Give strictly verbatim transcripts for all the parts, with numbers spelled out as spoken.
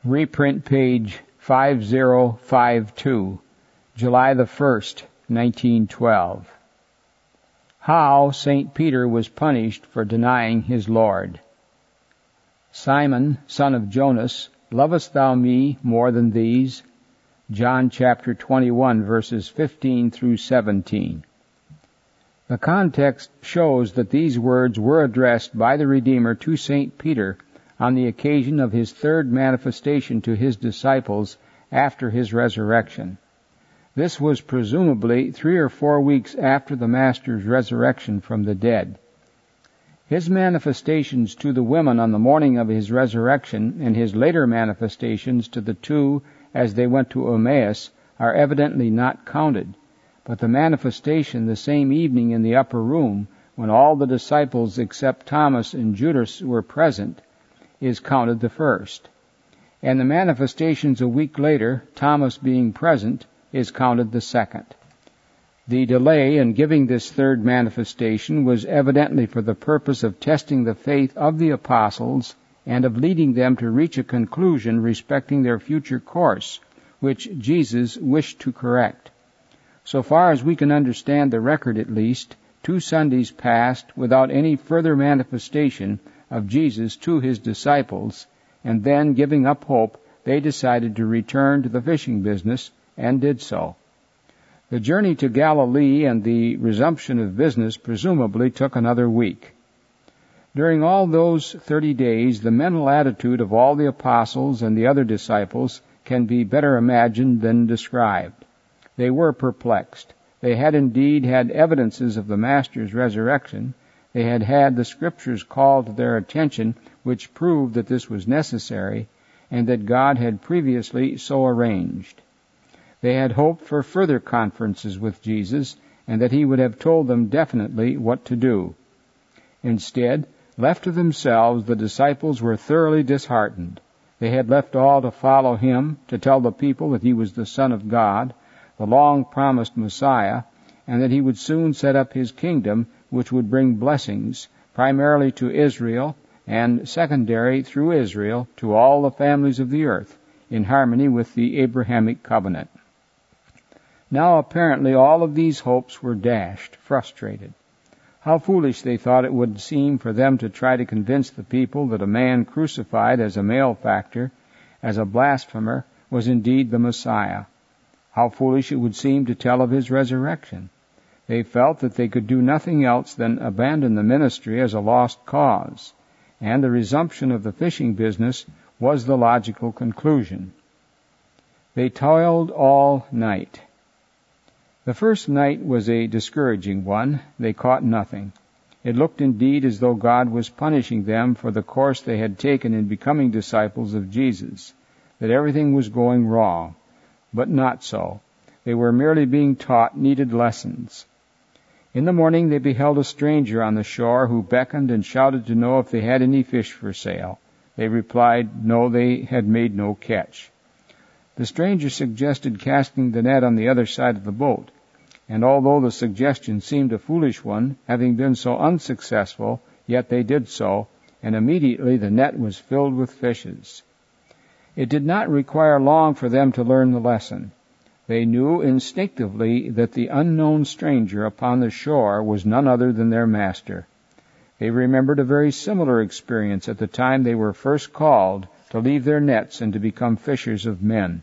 Reprint page five zero five two, July the first, nineteen twelve. How Saint Peter was punished for denying his Lord. Simon, son of Jonas, lovest thou me more than these? John chapter twenty-one, verses fifteen through seventeen. The context shows that these words were addressed by the Redeemer to Saint Peter on the occasion of his third manifestation to his disciples after his resurrection. This was presumably three or four weeks after the Master's resurrection from the dead. His manifestations to the women on the morning of his resurrection and his later manifestations to the two as they went to Emmaus are evidently not counted, but the manifestation the same evening in the upper room, when all the disciples except Thomas and Judas were present, is counted the first. And the manifestations a week later, Thomas being present, is counted the second. The delay in giving this third manifestation was evidently for the purpose of testing the faith of the apostles and of leading them to reach a conclusion respecting their future course, which Jesus wished to correct. So far as we can understand the record at least, two Sundays passed without any further manifestation of Jesus to his disciples, and then, giving up hope, they decided to return to the fishing business, and did so. The journey to Galilee and the resumption of business presumably took another week. During all those thirty days, the mental attitude of all the apostles and the other disciples can be better imagined than described. They were perplexed. They had indeed had evidences of the Master's resurrection. They had had the Scriptures called to their attention, which proved that this was necessary, and that God had previously so arranged. They had hoped for further conferences with Jesus, and that he would have told them definitely what to do. Instead, left to themselves, the disciples were thoroughly disheartened. They had left all to follow him, to tell the people that he was the Son of God, the long-promised Messiah, and that he would soon set up his kingdom, which would bring blessings, primarily to Israel, and secondary through Israel to all the families of the earth, in harmony with the Abrahamic covenant. Now apparently all of these hopes were dashed, frustrated. How foolish they thought it would seem for them to try to convince the people that a man crucified as a malefactor, as a blasphemer, was indeed the Messiah. How foolish it would seem to tell of his resurrection. They felt that they could do nothing else than abandon the ministry as a lost cause, and the resumption of the fishing business was the logical conclusion. They toiled all night. The first night was a discouraging one. They caught nothing. It looked indeed as though God was punishing them for the course they had taken in becoming disciples of Jesus, that everything was going wrong. But not so. They were merely being taught needed lessons. In the morning they beheld a stranger on the shore who beckoned and shouted to know if they had any fish for sale. They replied, no, they had made no catch. The stranger suggested casting the net on the other side of the boat, and although the suggestion seemed a foolish one, having been so unsuccessful, yet they did so, and immediately the net was filled with fishes. It did not require long for them to learn the lesson. They knew instinctively that the unknown stranger upon the shore was none other than their Master. They remembered a very similar experience at the time they were first called to leave their nets and to become fishers of men.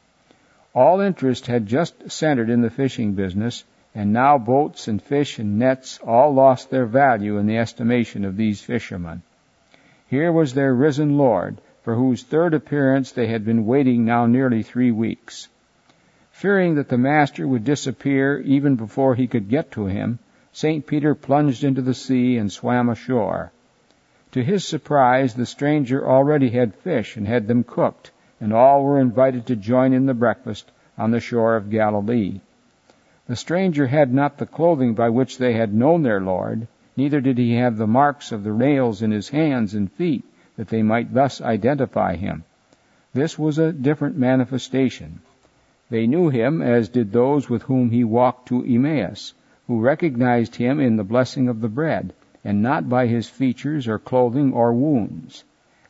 All interest had just centered in the fishing business, and now boats and fish and nets all lost their value in the estimation of these fishermen. Here was their risen Lord, for whose third appearance they had been waiting now nearly three weeks. Fearing that the Master would disappear even before he could get to him, Saint Peter plunged into the sea and swam ashore. To his surprise, the stranger already had fish and had them cooked, and all were invited to join in the breakfast on the shore of Galilee. The stranger had not the clothing by which they had known their Lord, neither did he have the marks of the nails in his hands and feet, that they might thus identify him. This was a different manifestation. They knew him, as did those with whom he walked to Emmaus, who recognized him in the blessing of the bread, and not by his features or clothing or wounds.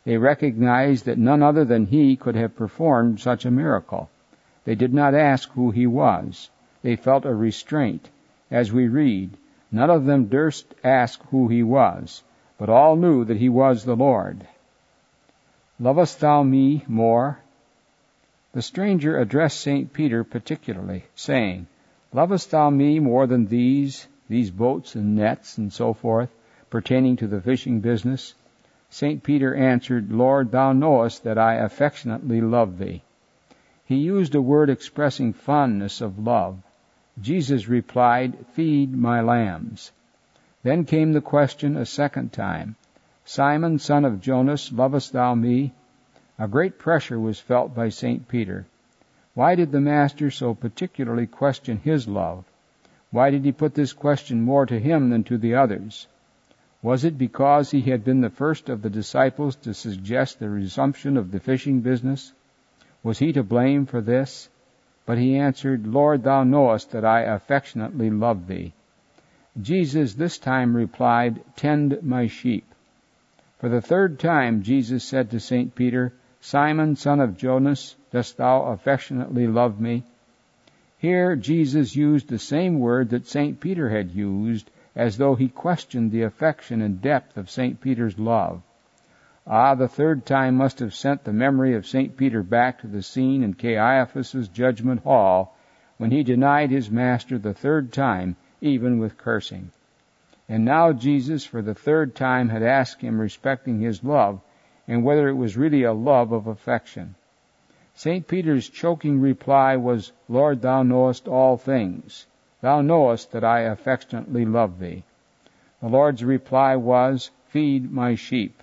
They recognized that none other than he could have performed such a miracle. They did not ask who he was. They felt a restraint. As we read, none of them durst ask who he was, but all knew that he was the Lord. Lovest thou me more? The stranger addressed Saint Peter particularly, saying, Lovest thou me more than these, these boats and nets and so forth, pertaining to the fishing business? Saint Peter answered, Lord, thou knowest that I affectionately love thee. He used a word expressing fondness of love. Jesus replied, Feed my lambs. Then came the question a second time, Simon, son of Jonas, lovest thou me? A great pressure was felt by Saint Peter. Why did the Master so particularly question his love? Why did he put this question more to him than to the others? Was it because he had been the first of the disciples to suggest the resumption of the fishing business? Was he to blame for this? But he answered, Lord, thou knowest that I affectionately love thee. Jesus this time replied, Tend my sheep. For the third time Jesus said to Saint Peter, Simon, son of Jonas, dost thou affectionately love me? Here Jesus used the same word that Saint Peter had used, as though he questioned the affection and depth of Saint Peter's love. Ah, the third time must have sent the memory of Saint Peter back to the scene in Caiaphas's judgment hall, when he denied his Master the third time, even with cursing. And now Jesus, for the third time, had asked him respecting his love, and whether it was really a love of affection. Saint Peter's choking reply was, Lord, thou knowest all things. Thou knowest that I affectionately love thee. The Lord's reply was, Feed my sheep.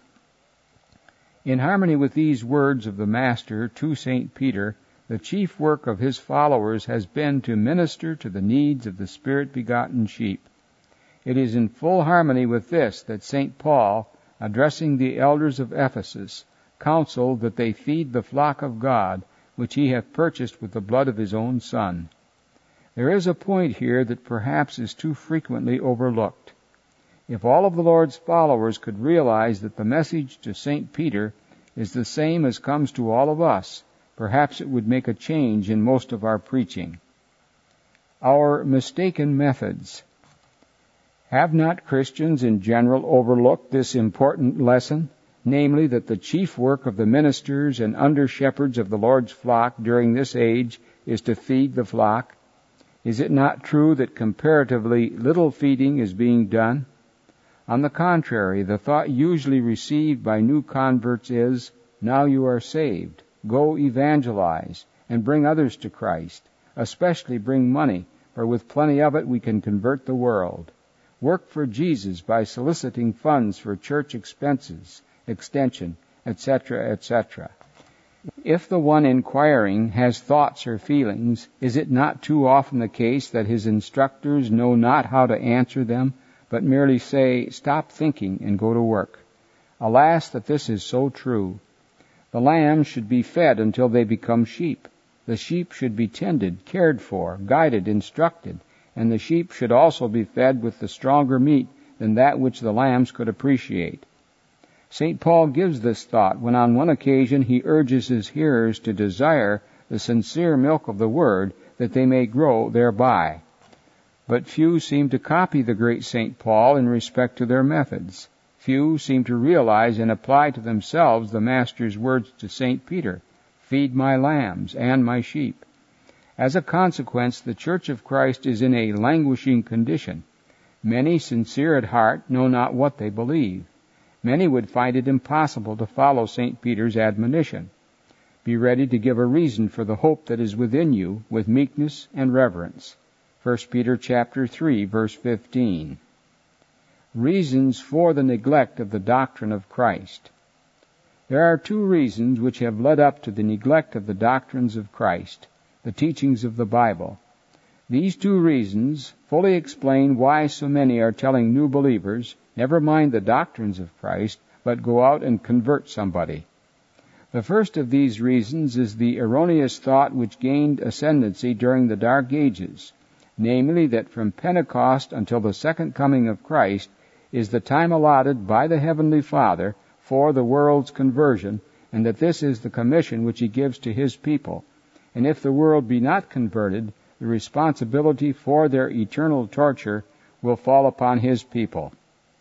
In harmony with these words of the Master to Saint Peter, the chief work of his followers has been to minister to the needs of the Spirit-begotten sheep. It is in full harmony with this that Saint Paul, addressing the elders of Ephesus, counseled that they feed the flock of God, which he hath purchased with the blood of his own Son. There is a point here that perhaps is too frequently overlooked. If all of the Lord's followers could realize that the message to Saint Peter is the same as comes to all of us, perhaps it would make a change in most of our preaching. Our mistaken methods. Have not Christians in general overlooked this important lesson, namely that the chief work of the ministers and under-shepherds of the Lord's flock during this age is to feed the flock? Is it not true that comparatively little feeding is being done? On the contrary, the thought usually received by new converts is, now you are saved, go evangelize, and bring others to Christ, especially bring money, for with plenty of it we can convert the world. Work for Jesus by soliciting funds for church expenses, extension, et cetera, et cetera. If the one inquiring has thoughts or feelings, is it not too often the case that his instructors know not how to answer them, but merely say, stop thinking and go to work? Alas, that this is so true. The lambs should be fed until they become sheep. The sheep should be tended, cared for, guided, instructed, and the sheep should also be fed with the stronger meat than that which the lambs could appreciate. Saint Paul gives this thought when on one occasion he urges his hearers to desire the sincere milk of the Word, that they may grow thereby. But few seem to copy the great Saint Paul in respect to their methods. Few seem to realize and apply to themselves the Master's words to Saint Peter, Feed my lambs and my sheep. As a consequence, the Church of Christ is in a languishing condition. Many, sincere at heart, know not what they believe. Many would find it impossible to follow Saint Peter's admonition. Be ready to give a reason for the hope that is within you with meekness and reverence. First Peter chapter three, verse fifteen. Reasons for the neglect of the doctrine of Christ. There are two reasons which have led up to the neglect of the doctrines of Christ, the teachings of the Bible. These two reasons fully explain why so many are telling new believers, never mind the doctrines of Christ, but go out and convert somebody. The first of these reasons is the erroneous thought which gained ascendancy during the Dark Ages, namely that from Pentecost until the second coming of Christ is the time allotted by the Heavenly Father for the world's conversion, and that this is the commission which he gives to his people. And if the world be not converted, the responsibility for their eternal torture will fall upon his people.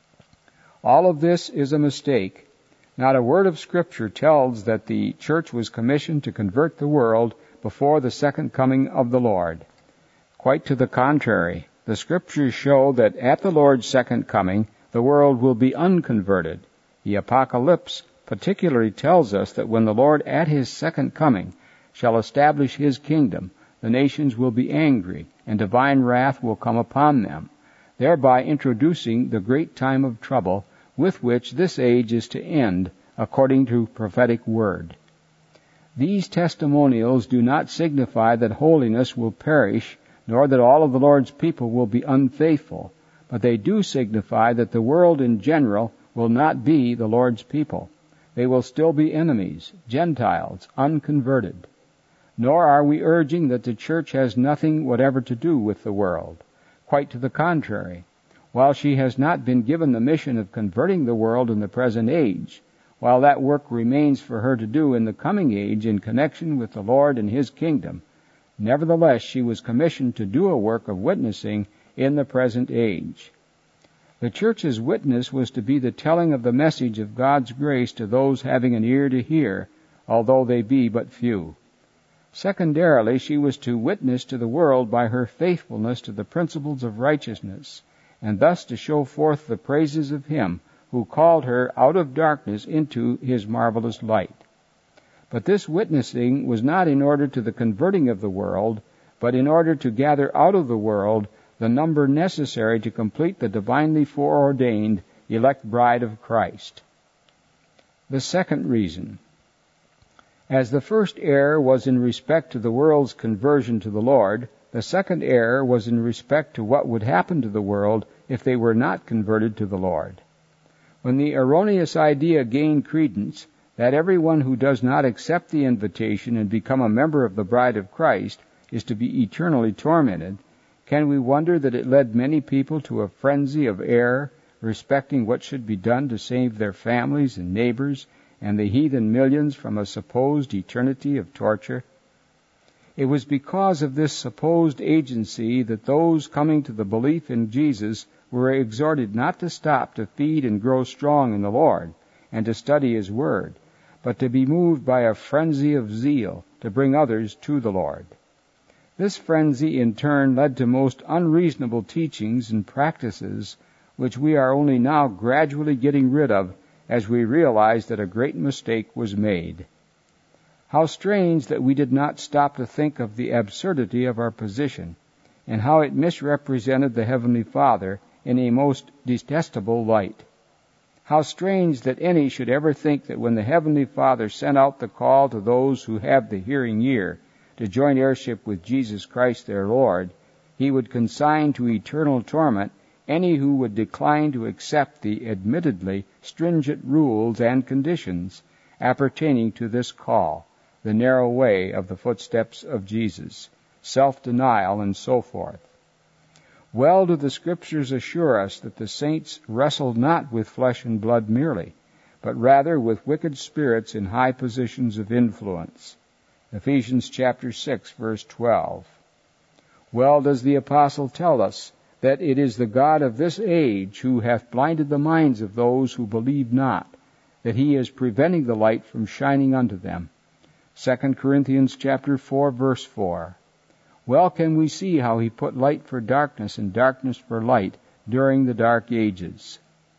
All of this is a mistake. Not a word of Scripture tells that the church was commissioned to convert the world before the second coming of the Lord. Quite to the contrary, the Scriptures show that at the Lord's second coming, the world will be unconverted. The Apocalypse particularly tells us that when the Lord at his second coming shall establish his kingdom, the nations will be angry, and divine wrath will come upon them, thereby introducing the great time of trouble with which this age is to end, according to prophetic word. These testimonials do not signify that holiness will perish, nor that all of the Lord's people will be unfaithful, but they do signify that the world in general will not be the Lord's people. They will still be enemies, Gentiles, unconverted. Nor are we urging that the church has nothing whatever to do with the world. Quite to the contrary. While she has not been given the mission of converting the world in the present age, while that work remains for her to do in the coming age in connection with the Lord and his kingdom, nevertheless she was commissioned to do a work of witnessing in the present age. The church's witness was to be the telling of the message of God's grace to those having an ear to hear, although they be but few. Secondarily, she was to witness to the world by her faithfulness to the principles of righteousness, and thus to show forth the praises of him who called her out of darkness into his marvelous light. But this witnessing was not in order to the converting of the world, but in order to gather out of the world the number necessary to complete the divinely foreordained elect bride of Christ. The second reason. As the first error was in respect to the world's conversion to the Lord, the second error was in respect to what would happen to the world if they were not converted to the Lord. When the erroneous idea gained credence that everyone who does not accept the invitation and become a member of the bride of Christ is to be eternally tormented, can we wonder that it led many people to a frenzy of error respecting what should be done to save their families and neighbors and the heathen millions from a supposed eternity of torture? It was because of this supposed agency that those coming to the belief in Jesus were exhorted not to stop to feed and grow strong in the Lord and to study his word, but to be moved by a frenzy of zeal to bring others to the Lord. This frenzy in turn led to most unreasonable teachings and practices which we are only now gradually getting rid of as we realize that a great mistake was made. How strange that we did not stop to think of the absurdity of our position, and how it misrepresented the Heavenly Father in a most detestable light. How strange that any should ever think that when the Heavenly Father sent out the call to those who have the hearing ear to join heirship with Jesus Christ their Lord, he would consign to eternal torment any who would decline to accept the admittedly stringent rules and conditions appertaining to this call, the narrow way of the footsteps of Jesus, self-denial, and so forth. Well do the Scriptures assure us that the saints wrestled not with flesh and blood merely, but rather with wicked spirits in high positions of influence. Ephesians chapter six, verse twelve. Well does the apostle tell us that it is the God of this age who hath blinded the minds of those who believe not, that he is preventing the light from shining unto them. Second Corinthians chapter four, verse four. Well can we see how he put light for darkness and darkness for light during the dark ages.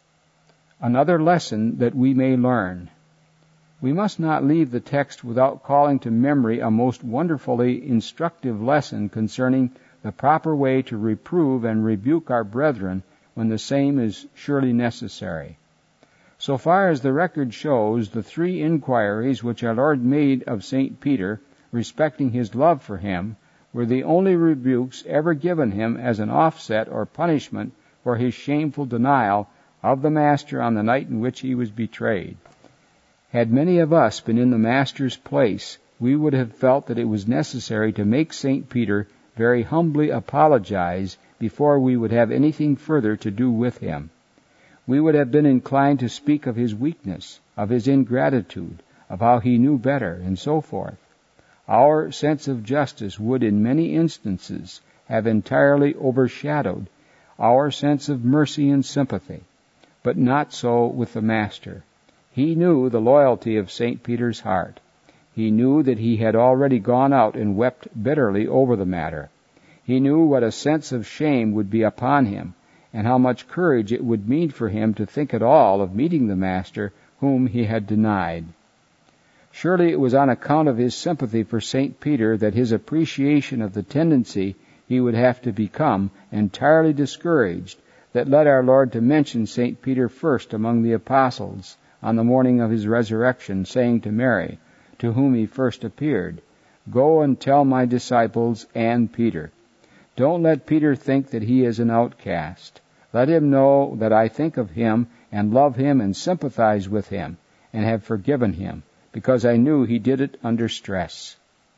Another lesson that we may learn. We must not leave the text without calling to memory a most wonderfully instructive lesson concerning the proper way to reprove and rebuke our brethren when the same is surely necessary. So far as the record shows, the three inquiries which our Lord made of Saint Peter respecting his love for him were the only rebukes ever given him as an offset or punishment for his shameful denial of the Master on the night in which he was betrayed. Had many of us been in the Master's place, we would have felt that it was necessary to make Saint Peter very humbly apologize before we would have anything further to do with him. We would have been inclined to speak of his weakness, of his ingratitude, of how he knew better, and so forth. Our sense of justice would in many instances have entirely overshadowed our sense of mercy and sympathy, but not so with the Master. He knew the loyalty of Saint Peter's heart. He knew that he had already gone out and wept bitterly over the matter. He knew what a sense of shame would be upon him, and how much courage it would mean for him to think at all of meeting the Master whom he had denied. Surely it was on account of his sympathy for Saint Peter that his appreciation of the tendency he would have to become entirely discouraged that led our Lord to mention Saint Peter first among the apostles on the morning of his resurrection, saying to Mary, to whom he first appeared, "Go and tell my disciples and Peter." Don't let Peter think that he is an outcast. Let him know that I think of him and love him and sympathize with him and have forgiven him, because I knew he did it under stress.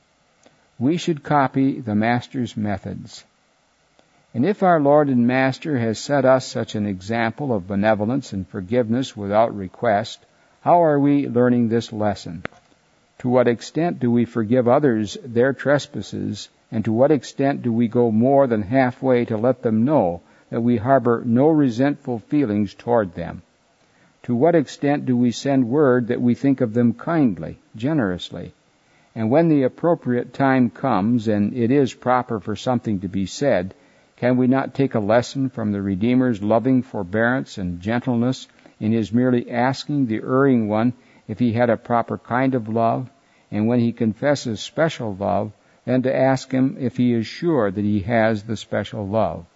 We should copy the Master's methods. And if our Lord and Master has set us such an example of benevolence and forgiveness without request, how are we learning this lesson? To what extent do we forgive others their trespasses, and to what extent do we go more than halfway to let them know that we harbor no resentful feelings toward them? To what extent do we send word that we think of them kindly, generously? And when the appropriate time comes, and it is proper for something to be said, can we not take a lesson from the Redeemer's loving forbearance and gentleness in his merely asking the erring one if he had a proper kind of love, and when he confesses special love, then to ask him if he is sure that he has the special love?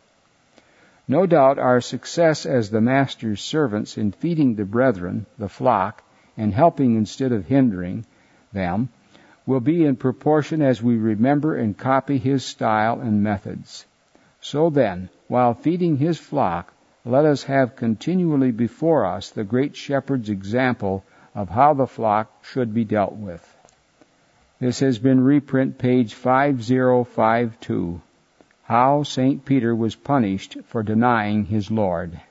No doubt our success as the Master's servants in feeding the brethren, the flock, and helping instead of hindering them, will be in proportion as we remember and copy his style and methods. So then, while feeding his flock, let us have continually before us the great shepherd's example of how the flock should be dealt with. This has been reprint page five zero five two, How Saint Peter was Punished for Denying His Lord.